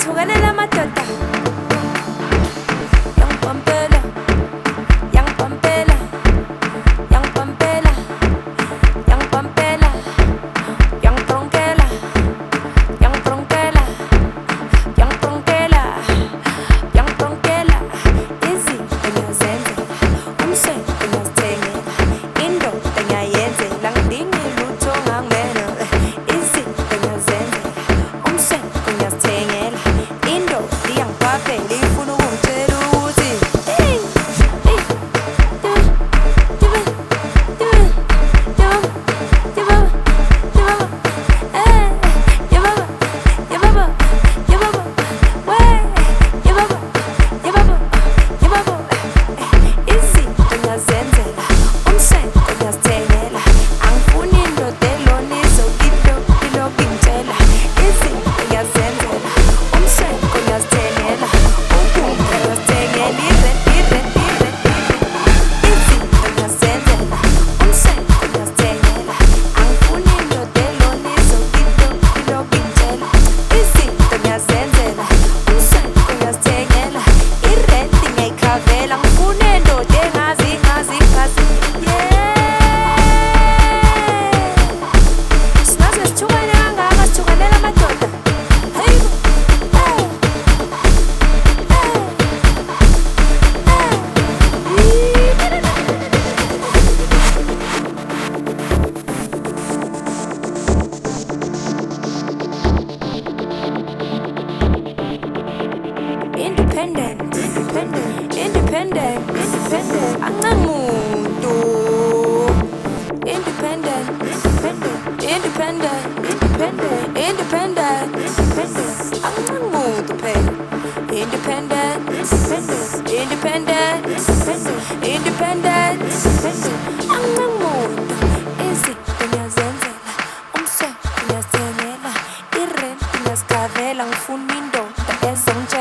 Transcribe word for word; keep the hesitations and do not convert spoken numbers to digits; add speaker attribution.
Speaker 1: sithukanela madoda yangipampela yangipampela yangipampela yangipampela yangipronkela yangipronkela yangipronkela yangipronkela izinto ngiyazenzela umsebenzi ngiyazithengela indoda ngiyayenzela ngidingi lutho ngangena izinto ngiyazenzela umsebenzi ngiyazithengela indoda iyangiphaphela ifuna ukungitshela ukuthi hey hey Independent, independent, independent, independent. Angamuntu. Independent, independent, independent, independent, independent, independent. Angamuntu phela. Independent, independent, independent, independent, independent, independent. Angamuntu. Izinto ngiyazenzela, umsebenzi ngiyazithengela, irent ngiyazikhavela, ngifuna indoda ezongitshela